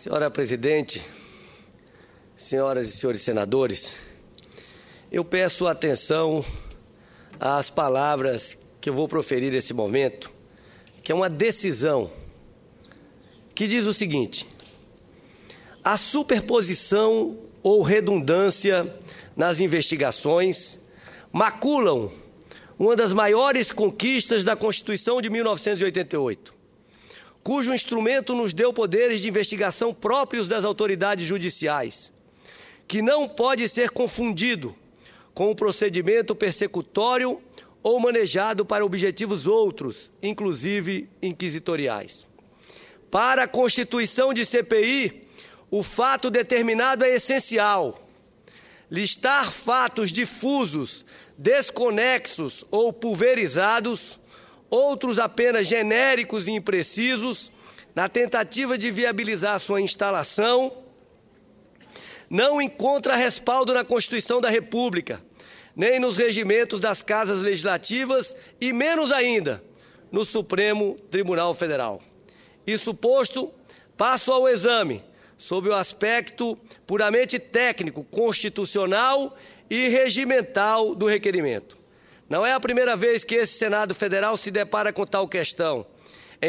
Senhora presidente, senhoras e senhores senadores, eu peço atenção às palavras que eu vou proferir nesse momento, que é uma decisão que diz o seguinte: a superposição ou redundância nas investigações maculam uma das maiores conquistas da Constituição de 1988, cujo instrumento nos deu poderes de investigação próprios das autoridades judiciais, que não pode ser confundido com o procedimento persecutório ou manejado para objetivos outros, inclusive inquisitoriais. Para a constituição de CPI, o fato determinado é essencial. Listar fatos difusos, desconexos ou pulverizados, outros apenas genéricos e imprecisos, na tentativa de viabilizar sua instalação, não encontra respaldo na Constituição da República, nem nos regimentos das casas legislativas e, menos ainda, no Supremo Tribunal Federal. Isso posto, passo ao exame sob o aspecto puramente técnico, constitucional e regimental do requerimento. Não é a primeira vez que esse Senado Federal se depara com tal questão. Em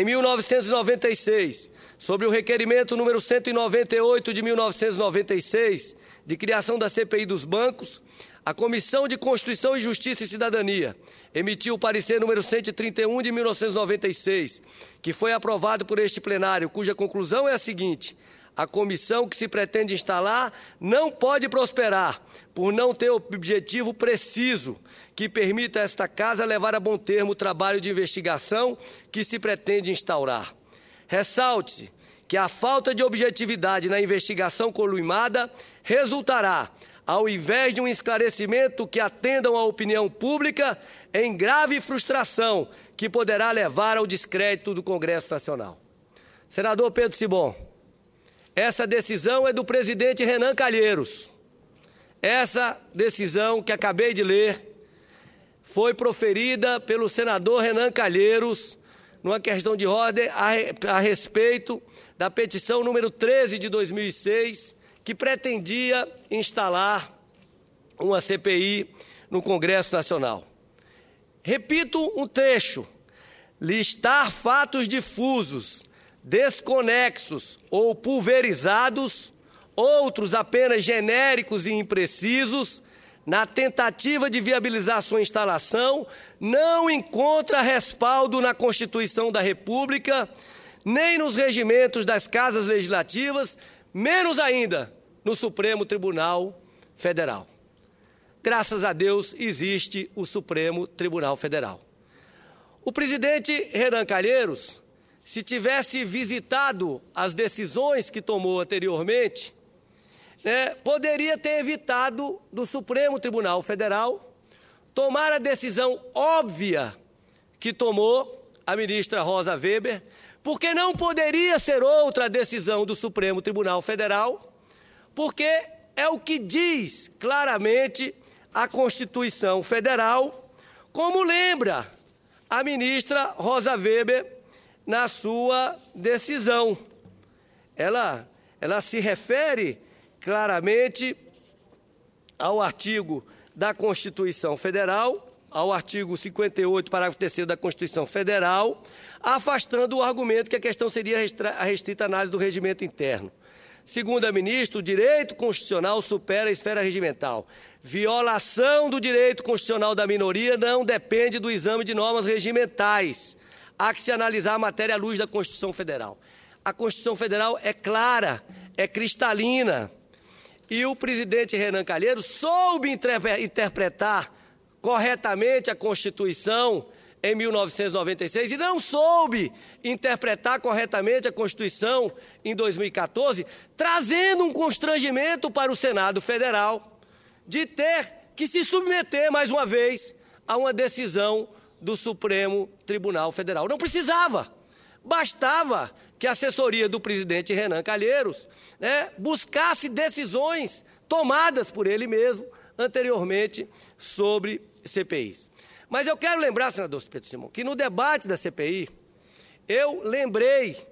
1996, sobre o requerimento número 198 de 1996, de criação da CPI dos bancos, a Comissão de Constituição e Justiça e Cidadania emitiu o parecer número 131 de 1996, que foi aprovado por este plenário, cuja conclusão é a seguinte: a comissão que se pretende instalar não pode prosperar por não ter objetivo preciso que permita a esta Casa levar a bom termo o trabalho de investigação que se pretende instaurar. Ressalte-se que a falta de objetividade na investigação coluimada resultará, ao invés de um esclarecimento que atendam à opinião pública, em grave frustração que poderá levar ao descrédito do Congresso Nacional. Senador Pedro Simon, essa decisão é do presidente Renan Calheiros. Essa decisão que acabei de ler foi proferida pelo senador Renan Calheiros numa questão de ordem a respeito da petição número 13 de 2006, que pretendia instalar uma CPI no Congresso Nacional. Repito um trecho: listar fatos difusos, desconexos ou pulverizados, outros apenas genéricos e imprecisos, na tentativa de viabilizar sua instalação, não encontra respaldo na Constituição da República, nem nos regimentos das casas legislativas, menos ainda no Supremo Tribunal Federal. Graças a Deus existe o Supremo Tribunal Federal. O presidente Renan Calheiros, se tivesse visitado as decisões que tomou anteriormente, poderia ter evitado do Supremo Tribunal Federal tomar a decisão óbvia que tomou a ministra Rosa Weber, porque não poderia ser outra decisão do Supremo Tribunal Federal, porque é o que diz claramente a Constituição Federal, como lembra a ministra Rosa Weber na sua decisão. Ela se refere claramente ao artigo da Constituição Federal, ao artigo 58, parágrafo 3º da Constituição Federal, afastando o argumento que a questão seria a restrita análise do regimento interno. Segundo a ministra, o direito constitucional supera a esfera regimental. Violação do direito constitucional da minoria não depende do exame de normas regimentais. Há que se analisar a matéria à luz da Constituição Federal. A Constituição Federal é clara, é cristalina. E o presidente Renan Calheiros soube interpretar corretamente a Constituição em 1996 e não soube interpretar corretamente a Constituição em 2014, trazendo um constrangimento para o Senado Federal de ter que se submeter mais uma vez a uma decisão do Supremo Tribunal Federal. Não precisava, bastava que a assessoria do presidente Renan Calheiros buscasse decisões tomadas por ele mesmo anteriormente sobre CPIs. Mas eu quero lembrar, senador Pedro Simon, que no debate da CPI, eu lembrei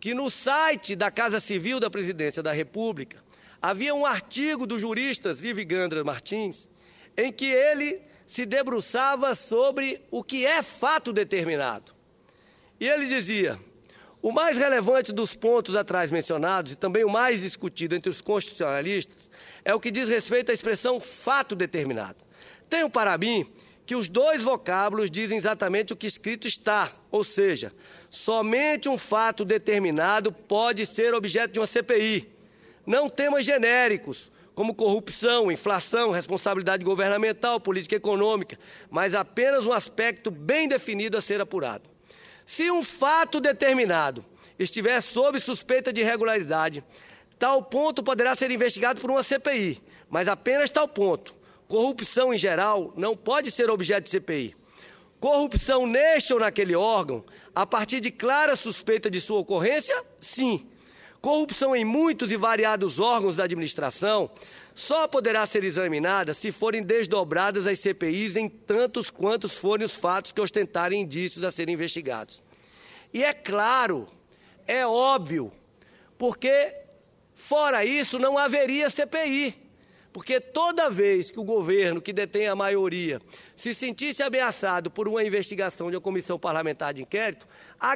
que no site da Casa Civil da Presidência da República havia um artigo do jurista Ivigandra Martins, em que ele se debruçava sobre o que é fato determinado. E ele dizia: o mais relevante dos pontos atrás mencionados, e também o mais discutido entre os constitucionalistas, é o que diz respeito à expressão fato determinado. Tenho para mim que os dois vocábulos dizem exatamente o que escrito está, ou seja, somente um fato determinado pode ser objeto de uma CPI, não temas genéricos, como corrupção, inflação, responsabilidade governamental, política econômica, mas apenas um aspecto bem definido a ser apurado. Se um fato determinado estiver sob suspeita de irregularidade, tal ponto poderá ser investigado por uma CPI, mas apenas tal ponto. Corrupção, em geral, não pode ser objeto de CPI. Corrupção neste ou naquele órgão, a partir de clara suspeita de sua ocorrência, sim. Corrupção em muitos e variados órgãos da administração só poderá ser examinada se forem desdobradas as CPIs em tantos quantos forem os fatos que ostentarem indícios a serem investigados. E é claro, é óbvio, porque fora isso não haveria CPI. Porque toda vez que o governo, que detém a maioria, se sentisse ameaçado por uma investigação de uma comissão parlamentar de inquérito,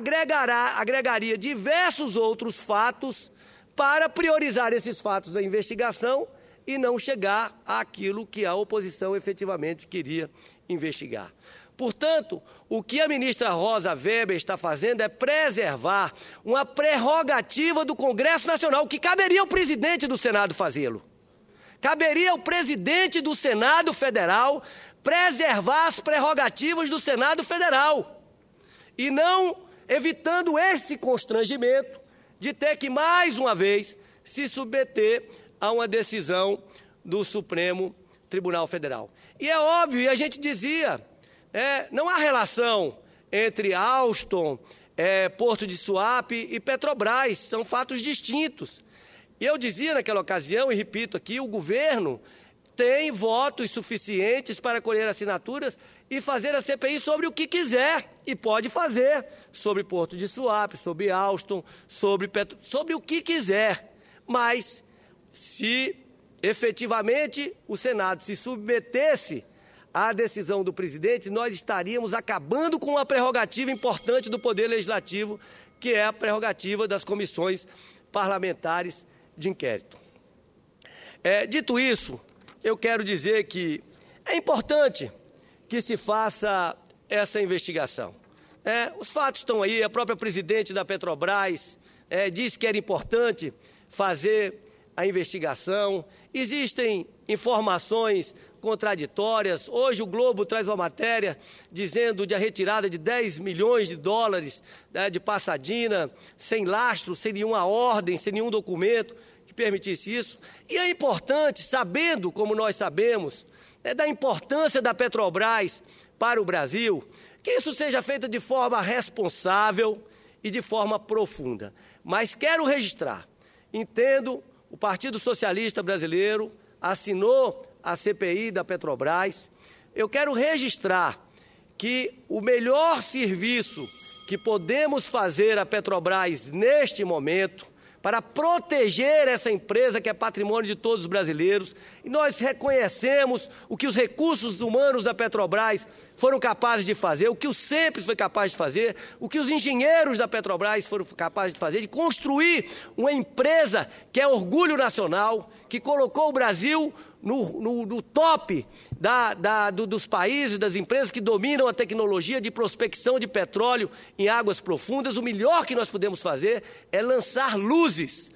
agregaria diversos outros fatos para priorizar esses fatos da investigação e não chegar àquilo que a oposição efetivamente queria investigar. Portanto, o que a ministra Rosa Weber está fazendo é preservar uma prerrogativa do Congresso Nacional, que caberia ao presidente do Senado fazê-lo. Caberia ao presidente do Senado Federal preservar as prerrogativas do Senado Federal e não evitando esse constrangimento de ter que, mais uma vez, se submeter a uma decisão do Supremo Tribunal Federal. E é óbvio, e a gente dizia, não há relação entre Alstom, Porto de Suape e Petrobras, são fatos distintos. E eu dizia naquela ocasião, e repito aqui, o governo tem votos suficientes para colher assinaturas e fazer a CPI sobre o que quiser, e pode fazer, sobre Porto de Suape, sobre Alstom, sobre o que quiser. Mas, se efetivamente o Senado se submetesse à decisão do presidente, nós estaríamos acabando com uma prerrogativa importante do Poder Legislativo, que é a prerrogativa das comissões parlamentares de inquérito. Dito isso, eu quero dizer que é importante que se faça essa investigação. Os fatos estão aí, a própria presidente da Petrobras disse que era importante fazer a investigação, existem informações contraditórias. Hoje o Globo traz uma matéria dizendo de a retirada de 10 milhões de dólares de Passadina, sem lastro, sem nenhuma ordem, sem nenhum documento que permitisse isso. E é importante, sabendo, como nós sabemos, da importância da Petrobras para o Brasil, que isso seja feito de forma responsável e de forma profunda. Mas quero registrar, entendo, o Partido Socialista Brasileiro assinou a CPI da Petrobras. Eu quero registrar que o melhor serviço que podemos fazer à Petrobras neste momento para proteger essa empresa que é patrimônio de todos os brasileiros, e nós reconhecemos o que os recursos humanos da Petrobras foram capazes de fazer, o que o Sempre foi capaz de fazer, o que os engenheiros da Petrobras foram capazes de fazer, de construir uma empresa que é orgulho nacional, que colocou o Brasil no top dos países, das empresas que dominam a tecnologia de prospecção de petróleo em águas profundas. O melhor que nós podemos fazer é lançar luzes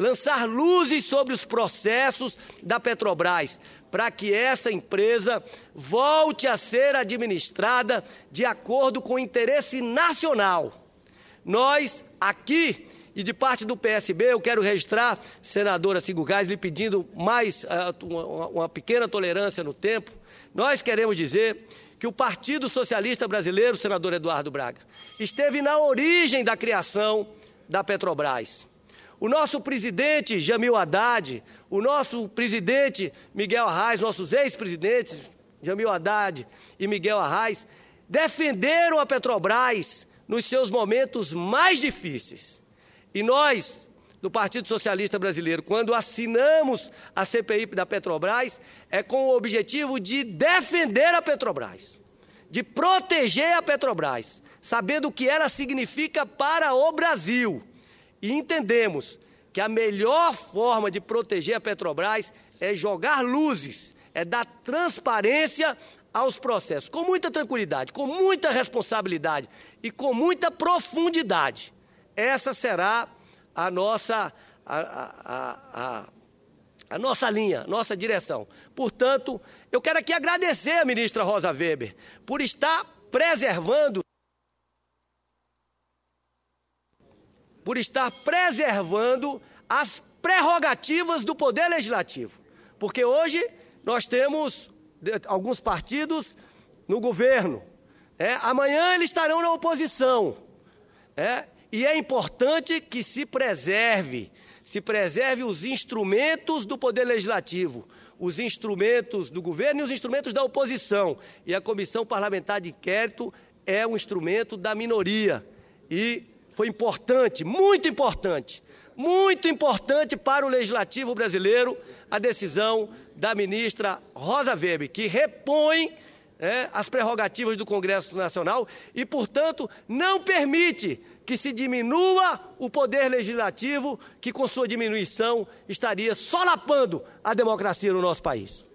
sobre os processos da Petrobras, para que essa empresa volte a ser administrada de acordo com o interesse nacional. Nós, aqui, e de parte do PSB, eu quero registrar, senadora Cigô Gás, lhe pedindo mais uma pequena tolerância no tempo. Nós queremos dizer que o Partido Socialista Brasileiro, senador Eduardo Braga, esteve na origem da criação da Petrobras. O nosso presidente Jamil Haddad, o nosso presidente Miguel Arraes, nossos ex-presidentes Jamil Haddad e Miguel Arraes, defenderam a Petrobras nos seus momentos mais difíceis. E nós, do Partido Socialista Brasileiro, quando assinamos a CPI da Petrobras, é com o objetivo de defender a Petrobras, de proteger a Petrobras, sabendo o que ela significa para o Brasil. E entendemos que a melhor forma de proteger a Petrobras é jogar luzes, é dar transparência aos processos, com muita tranquilidade, com muita responsabilidade e com muita profundidade. Essa será a nossa linha, nossa direção. Portanto, eu quero aqui agradecer a ministra Rosa Weber por estar preservando as prerrogativas do Poder Legislativo. Porque hoje nós temos alguns partidos no governo, amanhã eles estarão na oposição, e é importante que se preserve os instrumentos do Poder Legislativo, os instrumentos do governo e os instrumentos da oposição. E a Comissão Parlamentar de Inquérito é um instrumento da minoria. E foi importante, muito importante para o Legislativo brasileiro a decisão da ministra Rosa Weber, que repõe as prerrogativas do Congresso Nacional e, portanto, não permite que se diminua o Poder Legislativo, que com sua diminuição estaria solapando a democracia no nosso país.